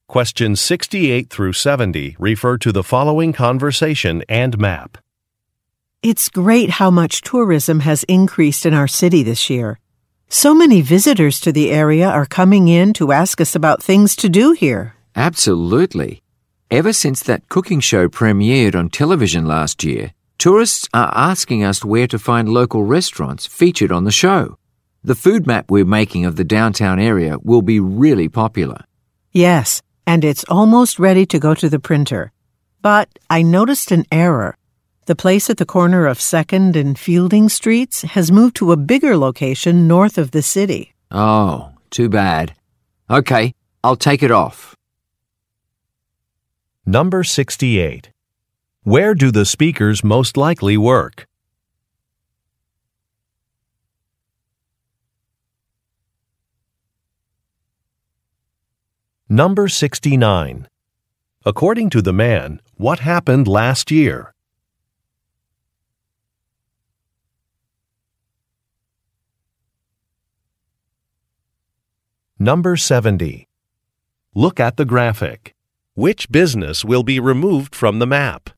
Questions 68 through 70 refer to the following conversation and map. It's great how much tourism has increased in our city this year. So many visitors to the area are coming in to ask us about things to do here. Absolutely. Ever since that cooking show premiered on television last year, tourists are asking us where to find local restaurants featured on the show. The food map we're making of the downtown area will be really popular. Yes, and it's almost ready to go to the printer. But I noticed an error. The place at the corner of 2nd and Fielding Streets has moved to a bigger location north of the city. Oh, too bad. Okay, I'll take it off. Number 68. Where do the speakers most likely work? Number 69. According to the man, what happened last year? Number 70. Look at the graphic. Which business will be removed from the map?